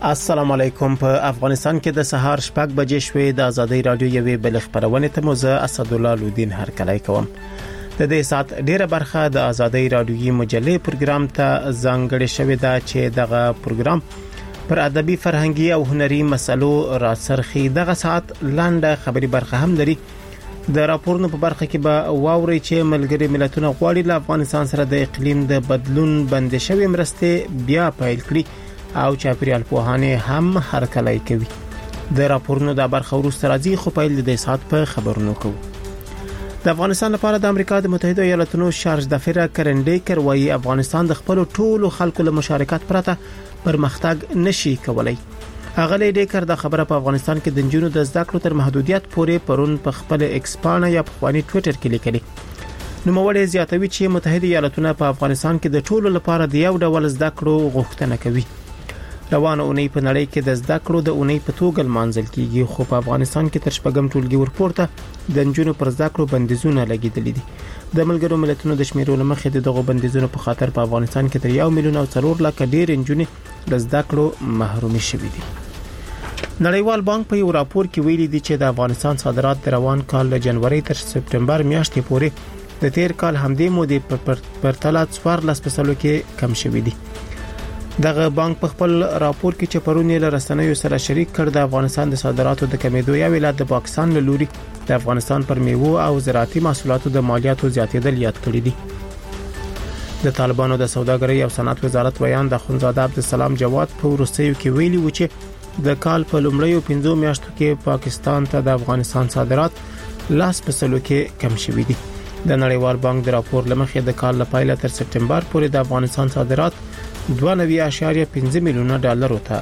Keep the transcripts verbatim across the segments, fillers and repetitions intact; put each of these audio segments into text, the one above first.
السلام علیکم. په افغانستان کې د سهار شپږ بجې شوې. د ازادي رادیو یوې بل خبرونه ته موزه اسد الله لودین هرکلی کوم. د دې سات ډیره برخه د ازادي رادیوي مجلې پروګرام ته ځانګړې شوې ده چې دغه پروګرام پر ادبي فرهنګي او هنري مسلو راڅرخي. دغه سات لاندې خبري برخه هم لري. د راپورونو په برخه کې به واوري چې ملګری ملتونه غواړي له افغانستان سره د اقلیم د بدلون بندي شوی مرستې بیا پیل کړي او چاپیریال پوهانه هم هرکلی کوي. د راپورونو د برخه وروسته راځي، خو پیل د سات په خبرونو کوو. د افغانستان لپاره د امریکا د متحده ایالاتونو شارج دفره کرنډیکر وايي افغانستان د خپل ټولو خلکو له مشارکت پرته پرمختګ نشي کولای. اغلی ډیکر د خبره په افغانستان کې د جنونو د زده کړو تر محدودیت پورې پرون په خپل ایکسپانه یا په خواني ټوئیټر کې لیکلي. نو موږ زیاتوي چې متحده ایالاتونه په افغانستان کې د ټولو لپاره د یو ډول زده کړو غوښتنه کوي. روانه اونۍ په نړۍ کې د زده کړو د اونۍ په توګه لمانځل کیږي، خو په افغانستان کې تر شپږم ټولګي ورپورته د جنونو پر زده کړو بندیزونه لګیدلي دي. د ملګرو ملتونو د شمیرو لمخې دغه بندیزونو په خاطر په افغانستان کې تر یو میلیون او څلور لک ډیر جنونې د زده کړو محرومي شوي دي. نړیوال بانک په یو راپور کې ویلي دي چې د افغانستان صادرات د روان کال له جنوري تر سپټمبر میاشتې پورې د تیر کال همدې مودې په پرتله څوارلس فیصد کې کم شوي دي. دغه بانک په خپل راپور کې چې پرونی له رسنیو سره شریک کړ د افغانستان د صادراتو د کمیدو یا ولادت د پاکستان له لوري د افغانستان پر میوه او زراعتي محصولاتو د مالیاتو زیاتېدل یاد کړی دي. د طالبانو د سوداګرۍ او صنعت وزارت ویان د خونزاده عبدالسلام جواد په ورستیو کې ویلي و چې د کال په لومړیو پنځو میاشتو کې پاکستان ته د افغانستان صادرات لاس په سلو کې کم شوي دي. د نړیوال بانک د راپور لمخې د کال له پایله تر سپټمبر پورې د افغانستان صادرات دوه نوي اعشاریه پنځه میلیونه ډالر ته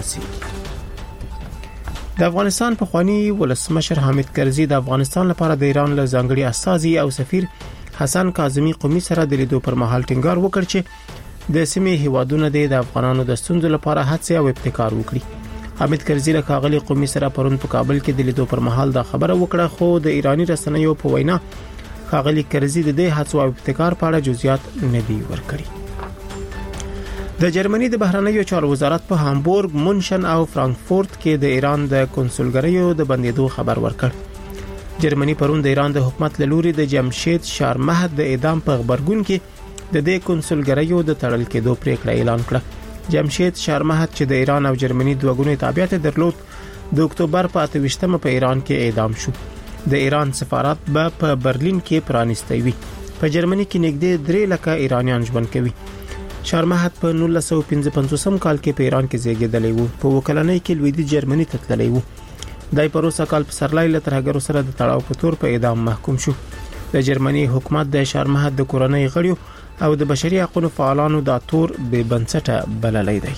رسیدي. د افغانستان په خواني ولسمشر حامد کرزي د افغانستان لپاره د ایران له ځانګړي استازي او سفیر حسن کاظمي قومي سره د لیدو پر مهال ټینګار وکړ چې د سیمې هیوادونو د افغانانو د ستونزو لپاره هڅه او ابتکار وکړي. حامد کرزي له کاغلي قومي سره پرون په کابل کې د لیدو پر مهال دا خبره وکړه، خو د ایرانی رسنیو په وینا کاغلي کرزي د دې هڅو او ابتکار په اړه جزئیات نه دی ورکړي. د جرمني د بهرنیو چارو وزارت په هامبورګ، مونشن او فرانکفورت کې د ایران د کنسولګریو د بندیدو خبر ورکړ. جرمني پرون د ایران د حکومت له لوري د جمشید شارمحد د اعدام په خبرګون کې د دې کنسولګریو د تړل کېدو پریکړه اعلان کړه. جمشید شارمحد چې د ایران او جرمني دوه ګونی تابعیت درلود د اکتوبر په اته ویشتمه په ایران کې اعدام شو. د ایران سفارت به په برلین کې پرانیستی وي. په جرمني کې نږدې درې لکه ایرانیان ژوند کوي. شارمحد په نولس سوه پنځه پنځوس کال کې په ایران کې زیږیدلی و. په وکلنۍ کې لویدیځ جرمني ته تللی و. دای په روسا کال په سرلای له ترهګرو سره د تړاو په تور په اعدام محکوم شو. د جرمني حکومت د شارمحد د کورنۍ غړیو او د بشري حقوقو فعالانو د تور به بنسټه بللی دی.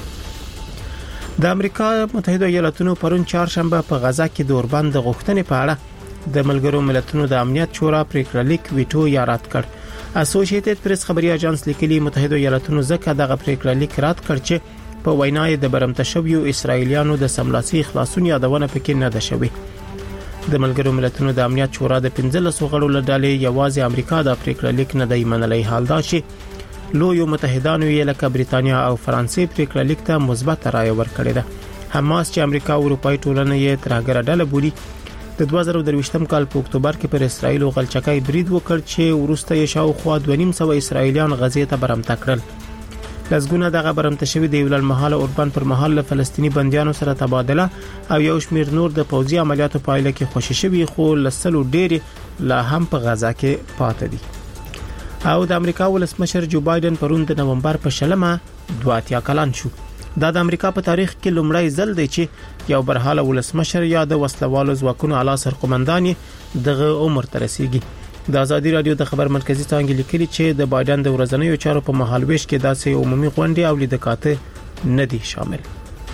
د امریکا متحده ایالاتونو پرون چهارشنبه په غزا کې د اوربند د غوښتنې په اړه د ملګرو ملتونو د امنیت شورا پریکړه لیک ویټو یا رد کړ. اسوسییټډ پریس خبري اژانس لیکلي متحده ایالاتونو ځکه دغه پریکړه لیک رد کړ چې په وینا یې د برمته شویو اسرایلیانو د سملاسي خلاصون یادونه پکې نه ده شوې. د ملګرو ملتونو د امنیت شورا د پنځلس غړو له ډلې یوازې امریکا د پریکړه لیک نه دی منلی. حال دا چې لویو متحدانو یې لکه بریتانیا او فرانسې پریکړه لیک ته مثبت رائے ورکړې ده. حماس چې امریکا او اروپای ټولنه یې ترهګره ډله بولي د دوه زره درویشتم کال په اکتوبر کې پر اسرایل او غلچکای برید وکړ چې ورسته یې شاوخوا دوه نیم سوه اسرایلیان غزې ته برمته کړل. لسګونه دغه برمته شوی د یو لړمحاله اوربند پر مهال له فلسطیني بندیانو سره تبادله او یو شمیر نور د پوځي عملیاتو پایله کې خوشی شوی، خو لسلو ډېر لا هم په غزا کې پاتې دي. او د امریکا ولسمشر جو بایدن پرون د نومبر په شلمه دوه اتیا کلن شو. دا د امریکا په تاریخ کې لومړی ځل دی چې یو برحاله ولسمشر یا د وسلوالو ځواکونو اعلی سرقومندان دغه عمر ته رسیږي. د ازادي رادیو د خبر مرکزی څنګه لیکلي چې د بایدن د ورځنیو چارو په مهالويش کې داسې عمومي غونډې او لیدکاته نه دي شامل.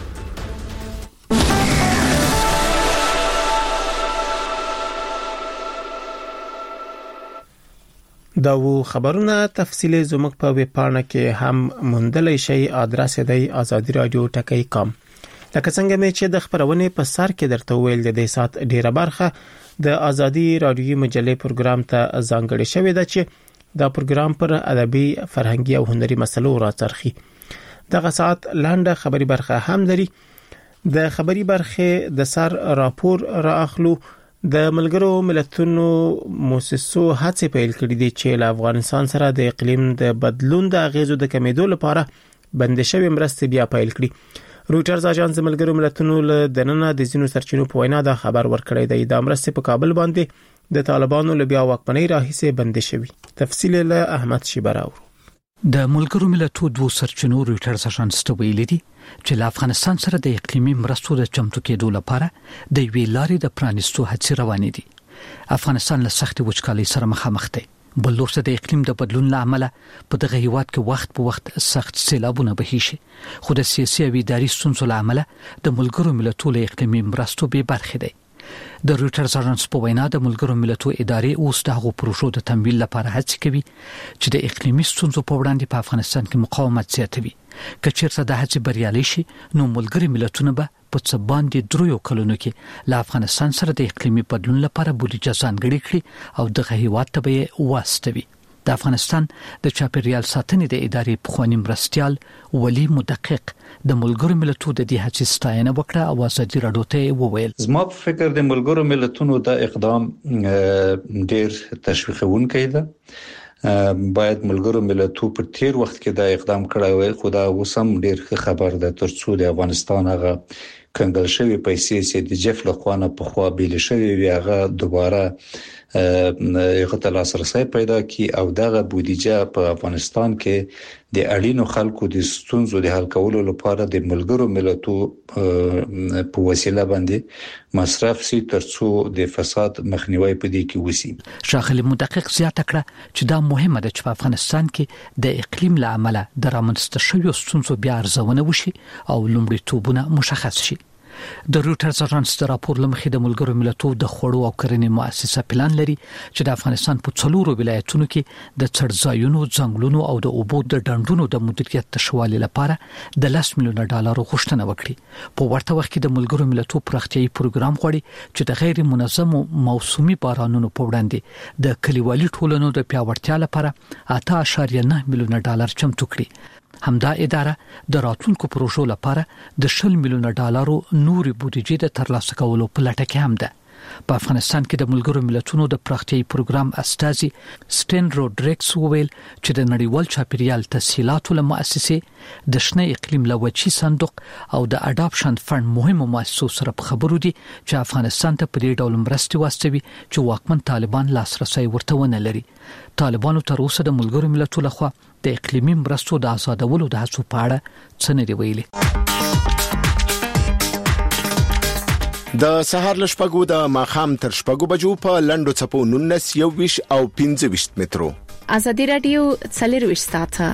دا و خبرونه تفصیل زموږ په ویب پاڼه کې هم موندلی شي. ادرس دی ازادي رادیو ټکی کام. لکه څنګه مې چې د خبرونه په سر کې درته ویل د دې سات ډیره برخه د ازادي رادیوي مجلې پروګرام ته ځانګړې شوې ده چې دا پروګرام پر ادبي فرهنګي او هنري مسلو راڅرخي. دغه ساعت لاندې خبري برخه هم لري. د خبري برخه د سر راپور را اخلو. د ملګرو ملتونو مؤسسو هڅه پیل کړې دي چې له افغانستان سره د اقلیم د بدلون د اغیزو د کمیدو لپاره بندشوي مرستې بیا پیل کړي. رويټرز اژانس د ملګرو ملتونو له دننه د زینو سرچینو په وینا دا خبر ورکړی دی. د مرستې په کابل باندې د طالبانو له بیا واکمنۍ راهیسې بندشوي. تفصیل له احمد شیبراو. د ملګرو ملتونو دوه سرچینو رويټرز اژانس ته ویلي دي چې له افغانستان سره د اقلیمي مرستو د چمتو کېدو لپاره د وی لارې د پرانیستو هڅې روانې دي. افغانستان له سختې وچکالۍ سره مخامخ دی. بل لورته د اقلیم د بدلون لامل په دغه هیواد کې وخت په وخت سخت سیلابونه بهي شي، خو د سیاسي او اداري ستونزو لامل د ملګرو ملتونو له اقلیمي مرستو به برخه دی. د رويټرز اژانس په وینا د ملګرو ملتونو ادارې اوس دغه پروژو د تمویل لپاره هڅې کوي چې د اقلیمي ستونزو په وړاندې په افغانستان کې مقاومت زیاتوي. که چیرته د هڅې بریالي شي نو ملګري ملتونه به په څه باندې دریو کلونو کې له افغانستان سره د اقلیمي بدلون لپاره بودیجه ځانګړې کړي او دغه هیواد ته به واستوي. د افغانستان د چاپیریال ساتنې د ادارې پخوانی مرستیال ولی مدقق د ملګرو ملتونو د دې هڅې ستاینه وکړه او ازادي راډیو ته وویل زما په فکر د ملګرو ملتونو د اقدام ډیر تشویقونکی ده. باید ملګرو ملتونو په تیر وخت کې دا اقدام کړی وي، خو دا وسم ډیر خبر ده ترڅو د افغانستان هغه کنګل شوی پیسې چې د جف لخوانه په خوا بیل شوی وي هغه دوباره یو ته لاسرسي پیدا کی او دغه بودیجه په افغانستان کې د اړینو خلکو د ستونزو د حل کولو لپاره د ملګرو ملتونو په وسیله باندې مصرف سي ترڅو د فساد مخنیوي پدې کې وسی. شاغلی مدقق زیاته کړه چې دا مهمه ده چې په افغانستان کې د اقلیم له امله د رامنځته شویو ستونزو بیا ارزونه وشي او لومړیتوبونه مشخص شي. د رويټرز اژانس د راپور لمخې د ملګرو ملتونو د خوړو او کرنې مؤسسه پلان لري چې د افغانستان په څلورو ولایتونو کې د څړځایونو، ځنګلونو او د اوبو د ډنډونو د مدیریت تشوالي لپاره د لس میلیونه ډالر غوښتنه وکړي. په ورته وخت کې د ملګرو ملتونو پراختیايي پروګرام غوړي چې د غیر منظمو موسمي بارانونو په وړاندې د کلیوالي ټولنو د پیاوړتیا لپاره اته اعشاریه نه میلیونه ډالر چمتو کړي. همدا اداره د راتلونکو پروژو لپاره د شل میلیونه ډالرو نوري بودیجه د ترلاسه کولو په لټه کې هم ده. په افغانستان کې د ملګرو ملتونو د پراختیايي پروګرام استازي سټین روډریکس وویل چې د نړیوال چاپیریال تسهیلاتو له مؤسسې د شنه اقلیم لوچی صندوق او د اډاپشن فند مهمو مؤسسو سره په خبرو دي چې افغانستان ته په دې ډول مرستې واستوي چې واکمن طالبان لاسرسي ورته ونه لري. طالبانو تر اوسه د ملګرو ملتونو لخوا د اقلیمي مرستو د آزادولو د هڅو په اړه څه نه دی ویلي. د سهار لشپګو د ماخام تر شپګو بجو په لندو چپو نونس یو ویش او پنځه ویش مترو. ازادي رادیو څلرویشت ساعته.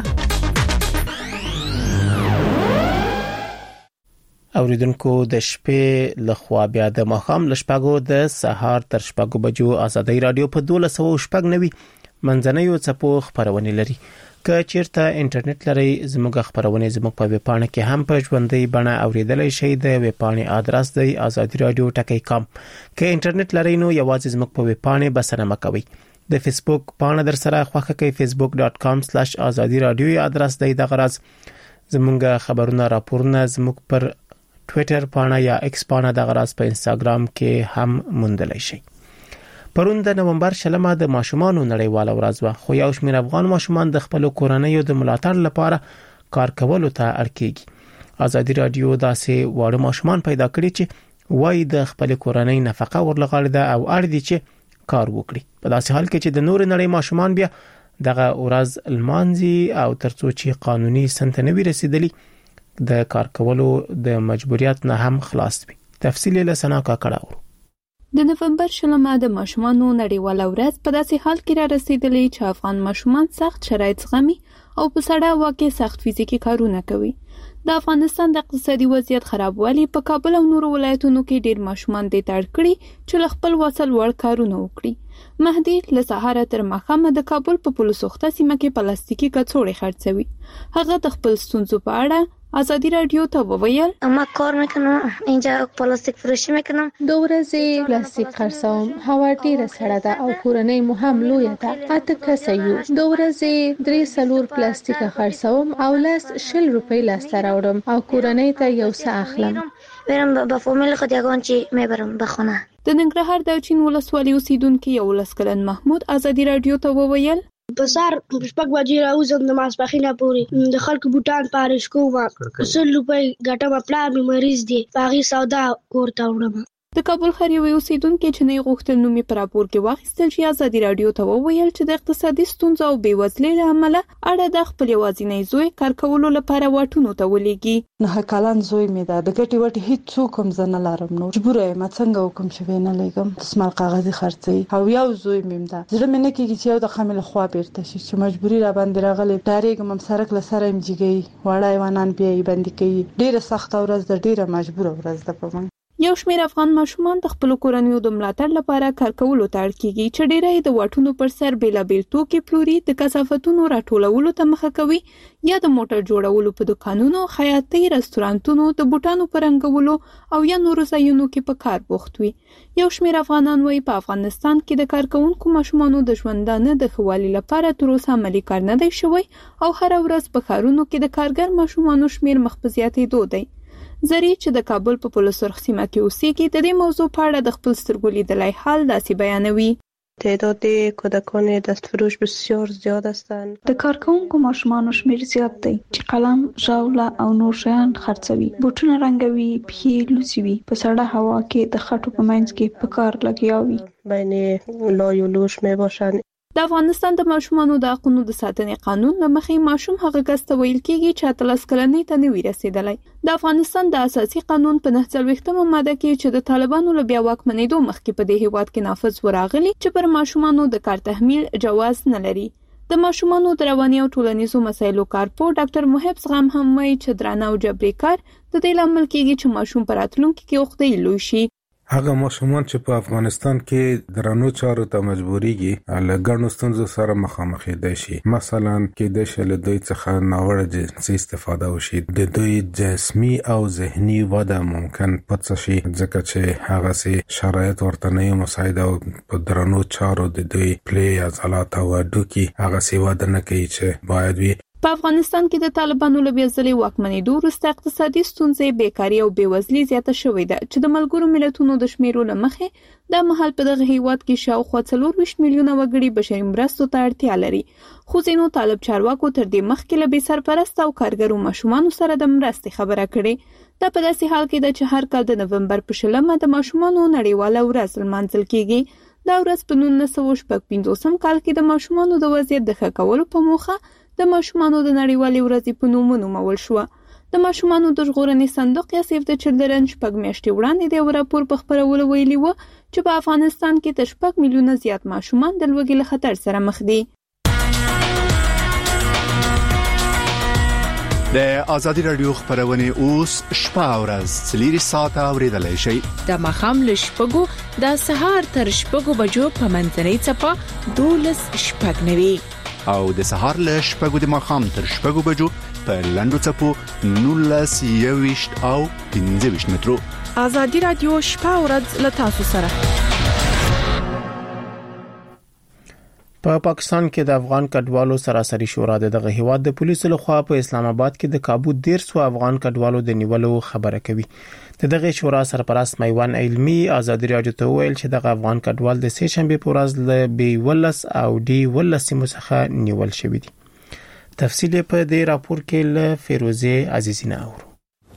اوریدونکو د شپې لخوا بیا د ماخام لشپګو د سهار تر شپګو بجو ازادي رادیو په دوه سوه شپږ نوي منځنیو چپو خبرونه لري. که چیرته انټرنیټ لري زموږ خبرونه زموږ په ویب پاڼه کې هم په ژوندۍ بڼه اوریدلای شئ. د ویب پاڼې ادرس دی azadi radio dot com. که انټرنیټ لري نو یوازې زموږ په ویب پاڼه بسنه مکوئ. د فیسبوک پاڼه در سره خوښه کوي facebook dot com slash azadi radio ادرس دی. د غرض زموږ خبرونه راپورونه زموږ پر ټوئیټر پاڼه یا ایکس پاڼه د غرض په انستګرام کې هم موندلای شئ. پرون د نومبر شلمه د ماشومانو نړیواله ورځ و، خو یو شمېر افغان ماشومان د خپل کورنۍ د ملاتړ لپاره کار کولو ته اړ کېږي. ازادي رادیو داسې وړ ماشومان پیدا کړي چې وای د خپل کورنۍ نفقه ورلغړې ده او اړ دي چې کار وکړي. په داسې حال کې چې د نور نړۍ ماشومان بیا دغه ورځ لمانځي او ترڅو چې قانوني سنت نه وي رسیدلی د کار کولو د مجبوریت نه هم خلاص وي. تفصیل له سنا کا کړهو. د نومبر شلمه د ماشومانو نړیواله ورځ په داسې حال کې را رسیدلې چې افغان ماشومان سخت شرایط زغمي او په سړه هوا کې سخت فزیکي کارونه کوي. د افغانستان د اقتصادي وضعیت خرابوالی په کابل او نورو ولایتونو کې ډېر ماشومان د تړ کړي چې خپل وسل وړ کارونه وکړي. مهدي له سهار تر ماښامه د کابل په پلوسوخته سیمه کې پلاستیکي کڅوړې خرڅوي. هغه د خپل ستونزو په اړه آزادی رادیو ته وویل: ما کار میکنم اینجا پلاستیک فروشی میکنم. دو ورځې پلاستیک خرڅوم. هوا ډیره سړه ده او کورنۍ مو هم لویه ده. اته کسه یو. دو ورځې درې څلور پلاستیک خرڅوم او لاس شل روپۍ لاسته راوړم او کورنۍ ته یو څه اخلم. برم با فامیل خود یگان چی میبرم به خونه. د ننګرهار د چین ولسوالۍ اوسیدونکو یو لسکلن محمود آزادی رادیو ته وویل: په سار شپږ بجې راوځم د ماسپښینه پورې د خلکو بوټان پارش کوم. سل روپۍ ګټم. پلار مې مریض دی. هغې سودا کور ته وړم. د کابل ښار یو اوسیدونکو چې نه غوښتل نومي پر راپور کې واخیستل شي آزادی رادیو ته وویل چې د اقتصادي ستونزو او بیوزلۍ له امله اړه د خپل یوازینی زوی کار کولو لپاره واټونو ته ولېږي. نه کلان زوی مې ده. د ګټې وټې هیڅ څوک هم زه نه لرم. نو مجبوره یم څنګه وکم چې وینه لګم. دسمال کاغذي خرڅوي او یو زوی مې ده. زړه مې نه کېږي چې یو د خامل خوا بیرته شي چې مجبوري را باندې راغلي. ډارېږم هم سرک له سره یم جګوي. وړه حیوانان بیا یې بندي کوي. ډېره سخته ورځ ده. ډېره مجبوره ورځ ده په موږ. یو شمېر افغان ماشومان د خپل کورنیو د ملاتړ لپاره کار کولو ته اړ کیږي چې ډېری د واټونو پر سر بیلابیل توکي پلوري، د کثافتونو راټولولو ته مخه کوي یا د موټر جوړولو په دکانونو، خیاطۍ، رستورانتونو، د بوټانو په رنګولو او یا نورو ځایونو کې په کار بوخت وي. یو شمېر افغانان وایي په افغانستان کې د کارکوونکو ماشومانو د ژوندانه د ښه والي لپاره تر اوسه عملي کار نه دی شوی او هره ورځ په ښارونو کې د کارګر ماشومانو شمېر مخ په زیاتېدو دی. زری چې د کابل په پلوسرخ سیمه کې اوسېږي د دې موضوع په اړه د خپل سترګو لیدلی حال داسې بیانوي: تعداد کودکان دستفروش بسیار زیاد هستند. د کارکوونکو ماشومانو شمیر زیات دی چې قلم، ژاوله او نور شیان خرڅوي، بوټونه رنګوي، پښې لوڅوي، په سړه هوا کې د خټو په منځ کې په کار لګیا وي. بین لای و لوش می باشند. د افغانستان د ماشومانو د حقوقو د ساتنې قانون له مخې ماشوم هغه کس ته ویل کېږي چې اتلس کلنۍ ته نه وي رسېدلی. د افغانستان د اساسي قانون په نهه څلوېښتمه ماده کې چې د طالبانو له بیا واکمنېدو مخکې په دې هېواد کې نافذ وراغلي چې پر ماشومانو د کار تحمیل جواز نه لري. د ماشومانو د رواني او ټولنیزو مسایلو کارپو ډاکټر محب زغم هم وایي چې درانه او جبري کار د دې لامل کېږي چې ماشوم په راتلونکي کې عقدې لوی شي. هغه ماشومان چې په افغانستان کې درانو چارو ته مجبوريږي له ګڼو ستونزو سره مخامخ دي شي. مثلا کې د شل دوی څخه ناوړه جنسي استفاده وشي، د دوی جسمي او ذهني وده ممکن پڅ شي ځکه چې هغه سي شرایط ورته نه مساعد او په درانو چارو د دوی پلی عضلات او ډوکی هغه سي وده نه کوي چې باید وي. په افغانستان کې د طالبانو له بیا ځلې واکمنېدو وروسته اقتصادي ستونزې، بیکاري او بېوزلي زیاته شوې ده چې د ملګرو ملتونو د شمیرو له مخې دا مهال په دغه هیواد کې شاوخوا څلور ویشت میلیونه وګړي بشري مرستو ته اړتیا لري. خو ځینو طالب چارواکو تر دې مخکې له بې سرپرسته او کارګرو ماشومانو سره د مرستې خبره کړې. دا په داسې حال کې ده چې هر کال د نومبر په شلمه د ماشومانو نړیواله ورځ لمانځل کېږي. دا ورځ په نولس سوه شپږ پنځوسم کال کې د ماشومانو د وضعیت د ښه کولو په موخه د ماشومانو د نړیوالې ورځې په نوم ونومول شوه. د ماشومانو د ژغورنې صندوق یا سیف د چلډرن شپږ میاشتې وړاندې د یو راپور په خپرولو ویلي و چې په افغانستان کې تر شپږ میلیونه زیات ماشومان د لوږې له خطر سره مخ دي. د ازادي رادیو خبرونه اوس شپه او ورځ څلور ساعته اوریدلای شئ. د مخام له شپږو د سهار تر شپږو بجو په منځنۍ چپه دولس شپږ نوي او د سهار له شپږو د مخام تر شپږو بجو په لندو چپو نولس یويشت او پنځه ویشت مترو. ازادي رادیو شپه او ورځ له تاسو سره. په پاکستان کې د افغان کډوالو سراسري شورا دغه هیواد د پولیسو لخوا په اسلام آباد کې د کابو ډیر سو افغان کډوالو د نیولو خبره کوي. دغه شورا سرپرست میوان علمي آزادي رادیو ته ویل چې دغه افغان کډوال د سه شنبه په ورځ له بي ولس او ډي ولس څخه نیول شوی دي. تفصیل په دې راپور کې له فیروزه عزیزینا اورو.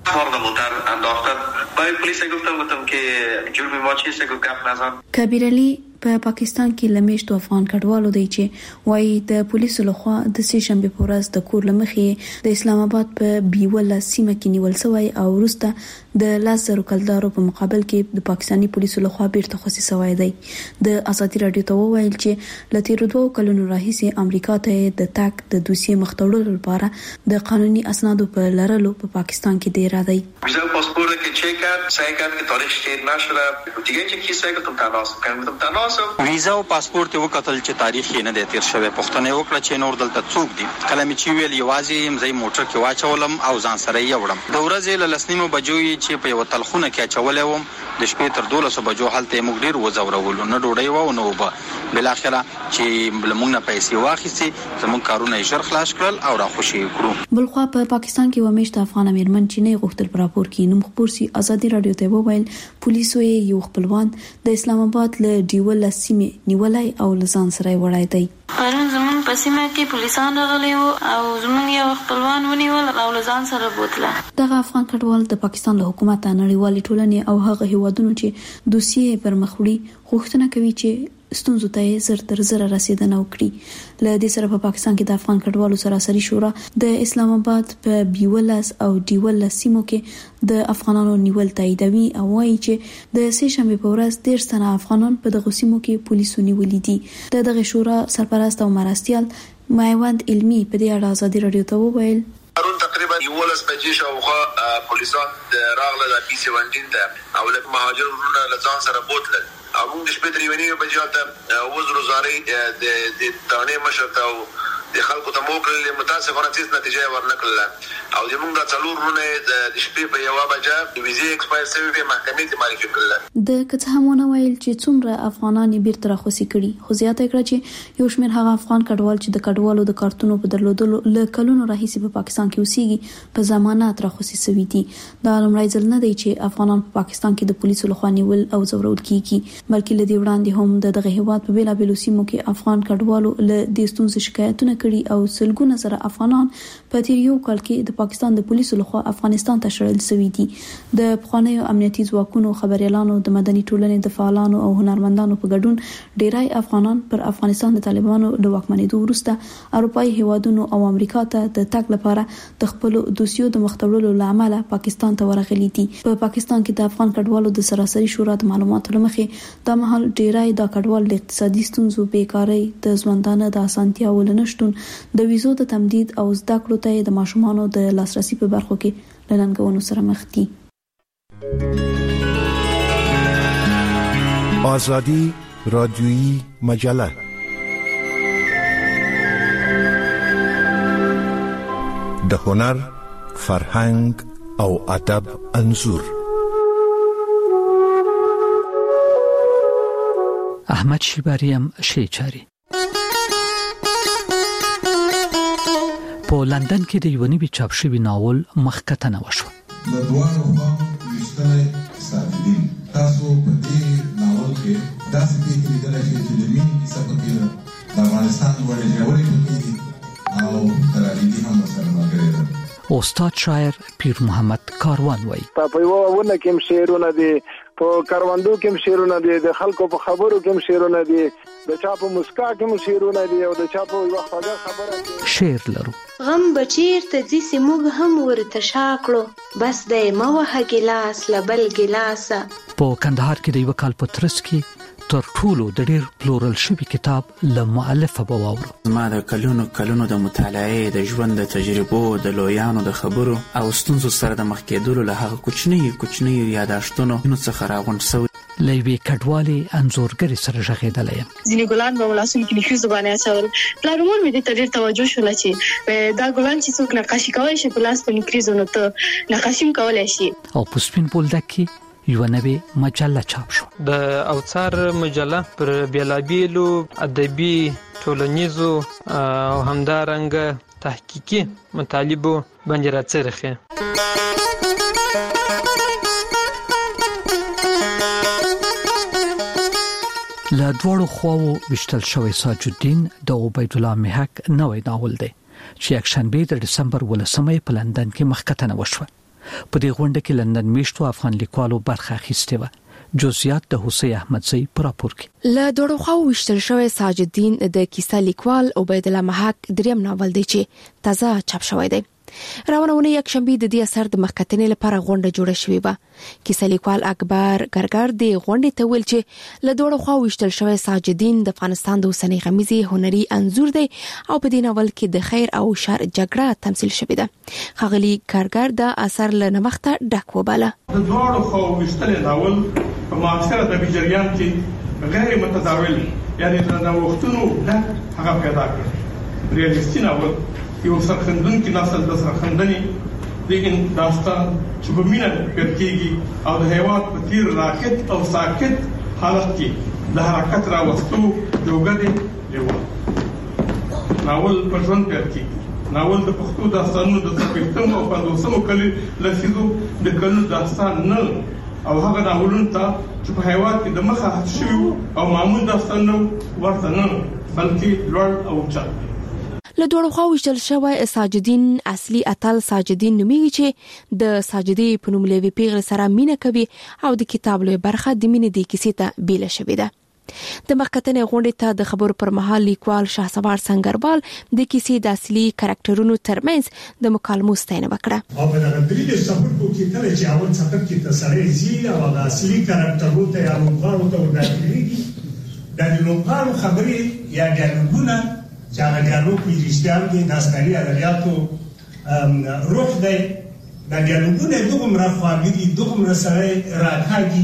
کبیر علي په پاکستان کې لمیشتو افغان کډوالو دی چې وایي د پولیسو لخوا د سه شنبه په ورځ د کور لمخې د اسلام آباد په بیوله سیمه کې نیول شوی او وروسته د لاسرو کلدارو په مقابل کې د پاکستاني پولیسو لخوا بیرته خصوصي شوی دی. د ازادي رادیو ته وویل چې لته دوه کلونو راهیسې امریکا ته د تاک د دوسیې مختړولو لپاره د قانوني اسنادو په لرلو په پاکستان کې دی را دی. ویزا پاسپورت کې چک کرد، سعی کرد که تاریخش تیر نشده. دیگه اینکه کی سعی کرد تماس کنه، تماس ویزا او پاسپورت یو قتل چې تاریخ یې نه دی تیر شوی پښتنه وکړه چې نور دلته څوک دي کله مې چې ویل یوازې مزي موټر کې واچولم او ځان سره یې وړم د ورځې له لسنیمو بجو چې په یو تلخونه کې اچولې وم د شپې تر دولسو بجو هلته موږ ډیر وځورولو نه ډوډۍ و نه وبه بل اخره چې موږ نه پیسې واخیستي زموږ کارونه یې شر خلاص کړل او را خوشي کړو. بلخوا په پاکستان کې ومشت افغان امیرمن چې نه غوښتل پر راپور کې نوم خبر سي ازادي رادیو ته وویل پولیسو یې یو خپلوان د اسلام آباد له ډیول سیمې نیولای او لزان سره وړای دی. پرون زمون په سیمه کې پولیسان راغلي وو او زمون یو خپلوان ونیول او لزان سره بوتله. دغه افغان کډوال د پاکستان له حکومت نړیوالې ټولنې او هغه هیوادونو چې دوسیه پر مخوړي غوښتنه کوي چې ستونزو ته زر تر زر رسیدنه وکړي. له دې سره په پاکستان کې د افغان کډوالو سراسري شورا د اسلام آباد په بیولس او ډیولس سیمو کې د افغانانو نیول تاییدوي او وايي چې د سه شنبه په ورځ ډیر سنه افغانان په دغه سیمو کې پولیسو نیولې دي. د دغه شورا سرپرست او مرستيال مایوند علمي په دې اړه ازادي رادیو ته وویل پرون تقریبا یولس بجې شاوخوا پولیسان راغله د پی سیونټین ته او له مهاجر ورونه لزان سره بوتل او موږ د شپې درې ونیو بجې ته وزرو زاري د د تانه مشرته او د خلکو ته موکل متاسفانه هیڅ نتیجه ورنکړه او د موږ د څلور رونه د شپې په یو بجه د ویزې ایکسپایر سوي په محکمې ته معرفي کړل. د کڅهمونه ویل چې څومره افغانان بیرته راخوسي کړي خو زیاته کړه چې یو شمېر هغه افغان کډوال چې د کډوالو د کارتونو په درلودلو له کلونو راهیسې په پاکستان کې اوسېږي په ضمانت راخوسي سوي دي. دا لومړی ځل نه دی چې افغانان په پاکستان کې د پولیسو لخوا نیول او ځورول کیږي بلکې له دې وړاندې هم د دغه هیواد په بیلابېلو سیمو کې افغان کډوالو له دې ستونزې شکایتونه کړي او سلګونه سره افغانان په تیر یو کال کې د پاکستان د پولیسو لخوا افغانستان ته شړل شوي دي. د پخوانیو امنیتي ځواکونو خبريالانو د مدني ټولنې د فعالانو او هنرمندانو په ګډون ډیرای افغانان پر افغانستان د طالبانو د واکمنېدو وروسته اروپایي هیوادونو او امریکا ته د تګ لپاره د خپل دوسیو د مختړلو لامل پاکستان ته ورغلي دي. په پا پاکستان کې د افغان کډوالو د سراسري شورا د معلوماتو لمخې د مهال ډیرای د کډوال د اقتصادي ستونزو بیکاری د ژوندانه د اسانتیا ولنشتون د ویزو د تمدید او زده کړو ته د ماشومانو د لاسرسي په برخو کې لننګونو سره مخ دي. آزادی رادیویی مجله د هنر، فرهنګ او ادب انځور. احمد شیباریم شیچاری په لندن کې د یو نوي چاپ شوی ناول مخکتنه وشوه. د دوانو خواو وشتنه ساتلین تاسو په دې ناول کې داسې فکر لیدلی شئ چې د مینې کیسه پکې د افغانستان ولې ژورې پکې دي او تراژیدي هم ورسره ملګرې ده. استاد شاعر پیر محمد کاروان وایي په یوه ونه کې هم شعرونه دي، په کاروندو کې هم شعرونه دي، د خلکو په خبرو کې هم شعرونه دي، د چا په مسکا کې هم شعرونه دي او د چا په یوه خوږه خبره کې شعر لرو. غم بچیر ته ځي چې موږ هم ورته شا کړو بس دی مه وهه ګیلاس له بل ګیلاسه. په کندهار کې د یوه کال په ترڅ کې تر ټولو د ډیر پلورل شوی کتاب له مؤلفه به واورو. ما د کلونو کلونو د مطالعې د ژوند د تجربو د لویانو د خبرو او ستونزو سره د مخ کېدلو له هغه کوچنی کوچنی یاداشتونو نو څخه راغونډ شوی لوی کډوالي انزورګری سره ژغېدل یم. ځینې ګلان به ولاسون کې لیکي زبانه اچول پلانمون مې د تدیر توجه شول چې دا ګلان چې څوک نقاشي کوي شي په لاس په لیکري زونه ته نقاشي کولای شي. او په سپین بولدک کې یو نوې مجله چاپ شو. د اوڅار مجله پر بیلابیلو ادبي ټولنیزو او همدارنګه تحقیقي مطالبو باندې راڅرخه. له دوړو خواو وشتل شوی ساج الدین د عبید الله محق نوې ناول دی چې یک شنبه د دسمبر ولسمې په لندن کې مخکتنه وشوه. په دې غونډه کې لندن میشتو افغان لیکوالو برخه اخیسته و. جزئیات د حسین احمدزی پر راپور کې. له دوړو خواو وشتل شوی ساج الدین د کیسه لیکوال عبید الله محق دریم ناول دی چې تازه چاپ شوی دی. راونونه یک شنبه د دې اثر د مخکتنې لپاره غونډه جوړه شوې و. کیسه لیکوال اکبر ګرګر د غونډې ته ویل چې له دوړو خواو وشتل شوی ساج الدین د افغانستان د اوسنۍ غمیزي هنري انځور دی او په دې ناول کې د خیر او شر جګړه تمثيل شوې ده. ښاغلي ګرګر د اثر له نمخته ډک وباله. د دوړو خواو وشتل ناول په معاصره ادبي جریان کې غیر متداول یعنی د وختونو د هغه پیدا کړ. ریالیسټي ناول یو سرخندونکي نسل د سرخندنې د ان داستان چې په مینه پیل کېږي او د هیواد په تیر راکټ او ساکت حالت کې د حرکت راوستو جوګه دی. ناول په ژوند پیل کېږي. ناول د پښتو داستانونو د څلوېښتم او پنځوسمو کلي لسیزو د کلونو داستان نه او هغه ناولونو ته چې په هیواد کې د مخه حذف شوي او معمول داستانونه ورته نه بلکې لوړ او اوچت. له دوړو خوا وشتل شوی ساجدین اصلي اتل ساجدین نومیږي چې د ساجدي په نوم لوي پیغله سره مینه کوي او د کتاب له برخه د مینې د کیسې ته بیل شوی ده. د مخکتنې غونډې ته د خبرو پر مهال لیکوال شهسوار سنگربال د کیسې د اصلي کریکټرونو ترمنځ د مکالمو ستاینه وکړه. او په دغه درې سفر کې کله چې اول سفر کې تسړې زی او د اصلي کریکټرونو ته یا لومړو ته ورغلي د لومړو خبرې یا ډیالوګونه چې هغه ډیالوګ په رښتیا کې د عسکري ادبیاتو روح دی. د ډیالوګونه دومره خواږه دومره سره راکاږي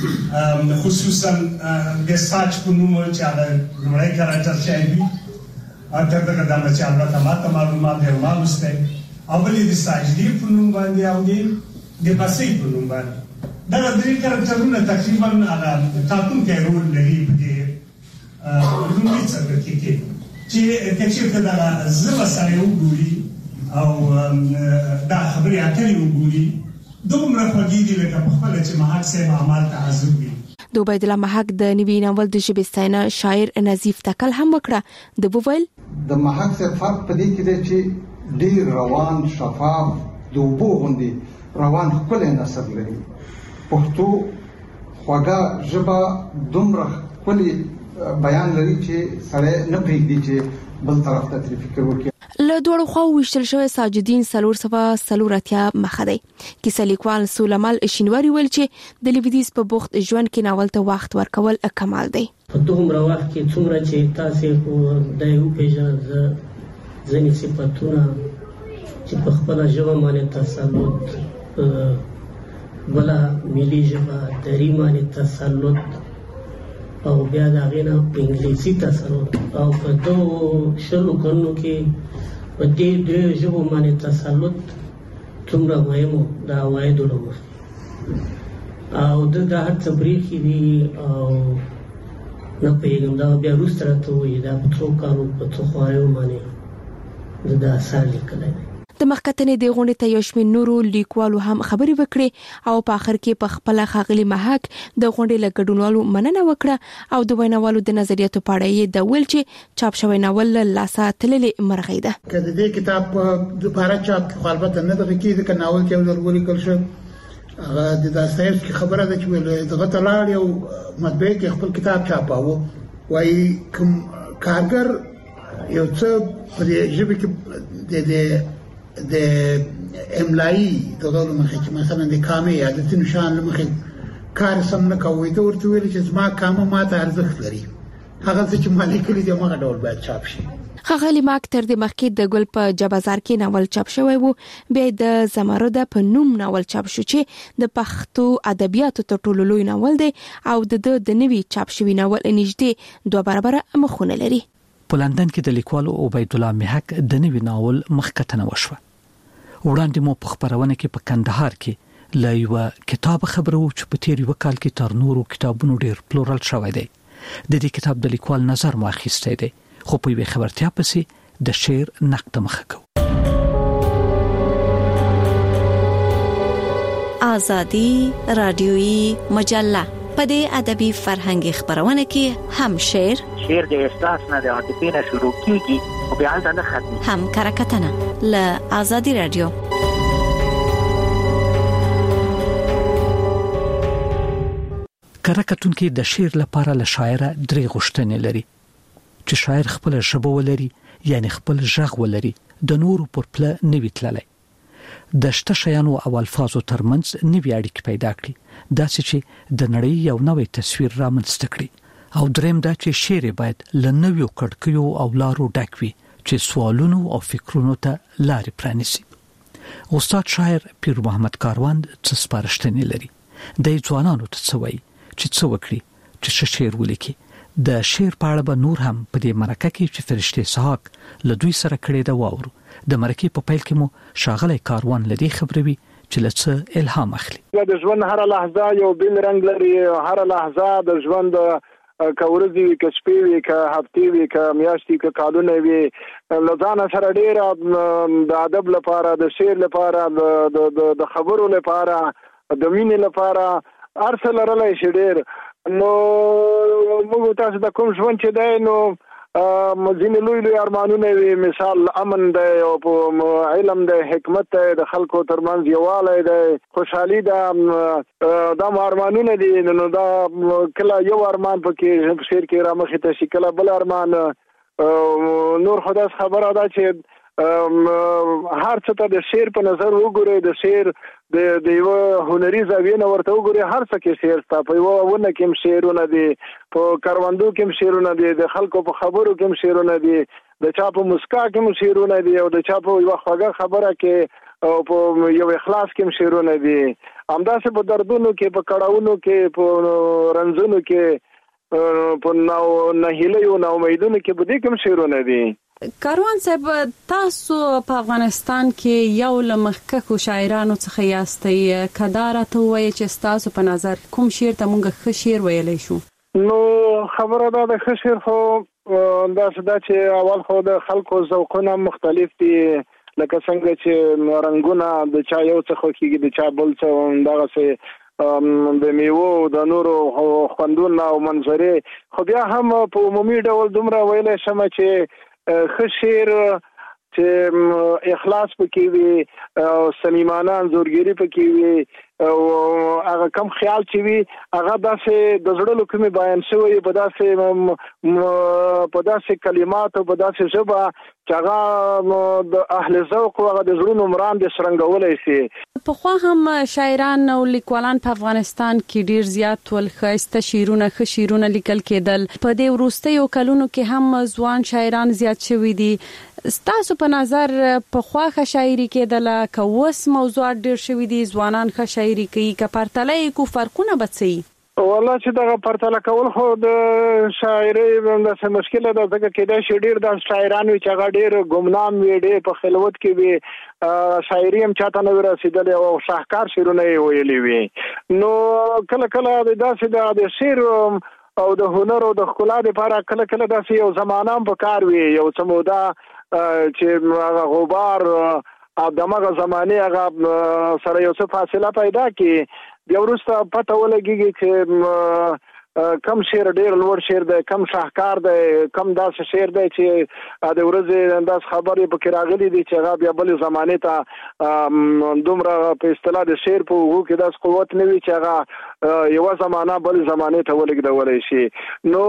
خصوصا د ساج په نوم چې هغه لومړی کاراکټر شایي او تر دغه دمه چې البته ماته معلومات دی مالسته او بلې د ساجدي په نوم باندې او د بسې په نوم باندې دا درې کاراکټرونه تقریبا هغه تاسو کې رول لري په دې لومړي څپرکي کې چې کچې ته دا زما سره وګوري او دا خبرې اترې وګوري دومره خوږی دي لکه په خپل چې محق سه معامل تعذب دي. د عبید الله محق د نوی ناول د ژبې ستاینه شاعر نظیف تکل هم وکړه. د بوویل د محق سه فرق پدې کې دی چې ډیر روان شفاف د وبو غوندي روان خپل نثر لري. پښتو خوږه ژبه دومره خپل بیان لري چې سره نه پریږدي چې بل طرف ته فکر وکړي. له دوړو خوا وشتل شوی ساجدین سلور سوا سلورتیا مخه دی. کیسه لیکوال سولمال شینواری ویل چې د لیبدیز په بوخت ژوند کې ناول ته وخت ورکول کمال دی. په دومره وخت کې څومره چې تاسو د یو پیژن ځینې صفاتونه چې په خپل ژبه باندې تسلط ولا ملي ژبه دری باندې تسلط او بیا دا غینه په انګلیسي تسلط او په دوه شلو کلونو کې په دې دوه ژبو باندې تسلط څومره مهمه دا وایي دلته او د هر څه بریخي دي او نه پیغام دا بیا روستره ته وي دا په څو کارو په څو خوایو باندې دا اثر لیکلی دی. د مخکتنې د غونډې ته یو شمېر نورو لیکوالو هم خبرې وکړې او په اخر کې په خپل ښاغلي محق د غونډې له ګډونوالو مننه وکړه او د ویناوالو د نظریاتو په اړه یې د ویل چې چاپ شوی ناول له لاسه تللې مرغۍ ده. که د دې کتاب د بهر چاپ خو البته نه دغه کې د ناول کې ولر ولیکل شو هغه د داستایفسکي خبره ده چې دغه تلاړ یو مطبعه کې خپل کتاب چاپاوه وایي کوم کارګر یو څه په دې ژبه کې د د املایي دغه مخه چې مثلا د کامې یا د تنشان مخه کار سم نه کوي ته ورته ویل چې زما کامه ماته ارزښت لري هغه چې مالک لري دغه ډول باید چاپ شي. خغلی ماک تر د مخکې د ګل په جبازار کې ناول چاپ شوی وو بیا د زمرد په نوم ناول چاپ شو چې د پښتو ادبیاتو تر ټولو لوی ناول دی او د د نوي چاپ شوی ناول نږدې دوه برابر مخونه لري. په لندن کې د لیکوال عبید الله محق د نوي ناول مخکتنه وشوه. وړاندې مو په خبرونه کې په کندهار کې لا یو کتاب خبرو چې په تیر یو کال کې تر نورو کتابونو ډیر پلورل شوی دی. د دې کتاب د لیکوال نظر مو اخیسته دی خو په یوه خبرتیا پسې د شعر نقد مخه کو. آزادی رادیویی مجله په دې ادبي فرهنګي خبرونه کې هم شعر شعر د احساس نه د عاطفې نه شروع کیږي او بیا ځنه ختمي هم کرکټنه ل آزادی رادیو. کرکټون کې د شعر لپاره له شاعره درې غوښتنې لري چې شاعر خپل ژبه ولري یعنی خپل ژغ ولري د نورو پر پله نوي تللی د شته شیانو او الفاظو ترمنځ نوي اړیکې پیدا کړي داسې چې د نړۍ یو نوې تصویر رامنځته کړي او دریم دا چې شعر باید له نویو کړکیو او لارو ډک وي چې سوالونو او فکرونو ته لارې پرانیسي. استاد شاعر پیر محمد کاروان څه سپارښتنې لري د ځوانانو ته څه وایي چې څه وکړي چې شعر ولیکي. د شعر په اړه به نور هم په دې مرکه کې چې فرشته اسحاق له دوی سره کړي دا واورو. د مرکه په پیل کې مو شاغلی کاروان لدی خبروي چې لڅ الهام اخلي. د ژوند هر لحظه یو بل رنگ لري، هر لحظه د ژوند کورځي وي، کشپي وي، که هفتي وي، که میاشتي، که کالونه وي. لزان سره ډیر د ادب لپاره، د شعر لپاره، د د خبرو لپاره، د مینې لپاره ارسل لرلای شي ډیر. نو موږ تاسو د کوم ژوند چې دی نو مزین لوی لوی ارمانونه وي، مثال امن دی او علم دی، حکمت دی، د خلکو ترمنځ یووالی دی، خوشحالي ده، دا ارمانونه دي. نو دا کله یو ارمان پکې په شعر کې رامخې ته شي، کله بل ارمان. نور خو داس خبره ده چې هر څه ته د شعر په نظر وګورئ، د شعر د یو هنري زاویې نه ورته وګورئ. هر څه کې شعر شته، په یو ونه کې هم شعرونه دي، په کروندو کې هم شعرونه دي، د خلکو په خبرو کې هم شعرونه دي، د چا په مسکا کې هم شعرونه دي، او د چا په یو خوږه خبره کې او په یو اخلاص کې هم شعرونه دي. همداسې په دردونو کې، په کړاوونو کې، په رنځونو کې، په نهیلیو نا امیدونو کې په دې کې هم شعرونه دي. کاروان صاحب، تاسو په افغانستان کې یو له مخکښو شاعرانو څخه یاستئ. کدار ته وایي چې تاسو په نظر کوم شعر ته موږ ښه شعر ویلی شو؟ نو خبره ده د ښه شعر خو داسې ده چې اول خو د خلکو ذوقونه مختلف دي، لکه څنګه چې رنګونه د چا یو څه خوښېږي، د چا بل څه، دغسې د میوو د نورو خوندونه او منظرې. خو بیا هم په عمومي ډول دومره ویلی شمه چې ښه شعر چې اخلاص پکې وي او صمیمانه انځورګري پکې وي او هغه کم خیال چې وي هغه داسې د زړه له کومې بیان شوی په داسې په داسې کلمات او په داسې ژبه چې هغه د اهل ذوق او هغه د زړونو مراندې څرنګولی شي. پخوا هم شاعران او لیکوالان په افغانستان کې ډیر زیات ول ښایسته شعرونه ښه شعرونه لیکل کېدل. په دې وروستیو کلونو کې هم ځوان شاعران زیات شوي دي. ستاسو په نظر پخوا ښه شاعري کېدله که اوس موضوعات ډیر شوي دي ځوانان ښه شاعري کوي، که پرتله یې کو فرقونه به څه وي؟ والله چې دغه پرتله کول خو د شاعرۍ داسې مشکله ده، ځکه کېدای شي ډېر داسې شاعران وي چې هغه ډېر ګمنام وي، ډېر په خلوت کې وي، شاعري هم چاته نه وي رسېدلې او شاهکار شعرونه یې ویلي وي. نو کله کله داسې د شعر او د هنر او د ښکلا دپاره کله کله داسې یو زمانه هم په کار وي، یو څه موده چې هغه غبار او دماغه زمانه هغه سره یو څه فاصله پیدا کی، بیا وروسته پته ولګیږي چې کم شعر ډیر لوړ شعر دی، کم شاهکار دی، کم داسې شعر دی چې د ورځې انداز خبرې پکې راغلي دي چې هغه بیا بلې زمانې ته دومره په اصطلاح د شعر په اوږو کې داسې قوت نه وي چې هغه یوه زمانه بلې زمانې ته ولېږدولی شي. نو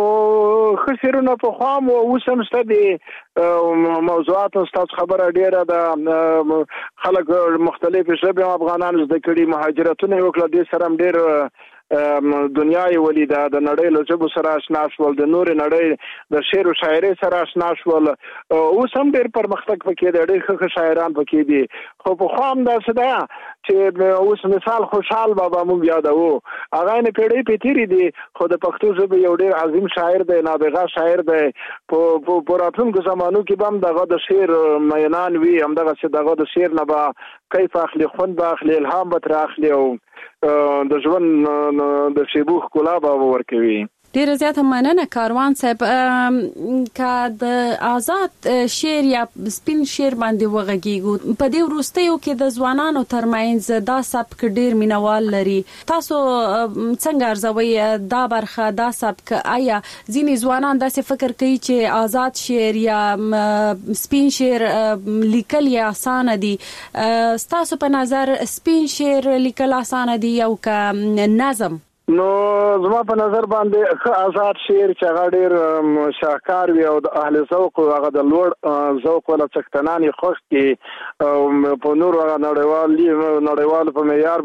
ښه شعرونه پخوا هم اوس هم شته دي، موضوعات ستاسو خبره ډیره ده، خلک مختلفې ژبې هم افغانان زده کړي، مهاجرتونه یې وکړه، دې سره هم ډېر دنیا یې ولیده، د نړۍ له ژبو سره اشنا شول، د نورې نړۍ د شعر و شاعرۍ سره اشنا شول. اوس هم ډېر پرمختګ پکې دی، ډېر ښه ښه شاعران پکې دي. خو پخوا هم داسې ده چې اوس مثال خوشحال بابا موږ یادوو، هغه یې پیړۍ پې تېرې دي، خو د پښتو ژبې یو ډېر عظیم شاعر دی، نابغه شاعر دی. په راتلونکو زمانو کې به هم دغه د شعر مینان وي، همدغسې دغه د شعر نه به کیف اخلي، خوند به اخلي، الهام به ترې اخلي او د ژوند د شیبو ښکلا به ورکوي. ډیره زیاته مننه کاروان صاحب. که د آزاد شعر یا سپین شعر باندې وغږیږو، په دې وروستیو کې د ځوانانو ترمنځ دا سبک ډیر مینوال لري، تاسو څنګه ارزوئ دا برخه، دا سبک؟ آیا ځینې ځوانان داسې فکر کوي چې آزاد شعر یا سپین شعر لیکل یې اسانه دي؟ ستاسو په نظر سپین شعر لیکل اسانه دي او که نظم؟ نو زما په نظر باندې ښه آزاد شعر چې هغه ډېر شاهکار وي او د اهل ذوق او هغه د لوړ ذوق ولا څښتنان یې خوښ کړي او په نورو هغه نړیوال نړیوالو په معیار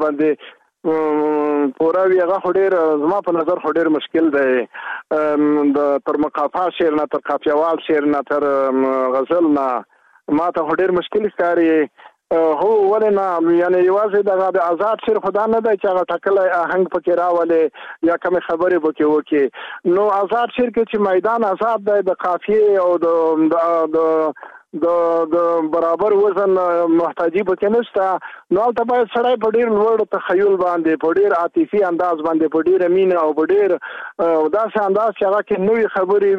باندې پوره وي، هغه خو ډېر زما په نظر خو ډېر مشکل دی. د تر مقافا شعر نه، تر قافیه‌وال شعر نه، تر غزل نه ما ته خو ډېر مشکل ښکاري. هو ولنا یعنی یوازې د آزاد شعر خدا نه دی چې هغه ټکله آهنګ پکې راولي یا کوم خبرې پکې وکي نو آزاد شعر کې چې میدان آزاد دی د قافیه او د د د برابر وزن محتاجی پکې نشته نو ته باید سړی په ډیر لوړ تخیل باندې په ډیر عاطفي انداز باندې په ډیر مینه او په ډیر داسې انداز چې هغه کې نوې خبرې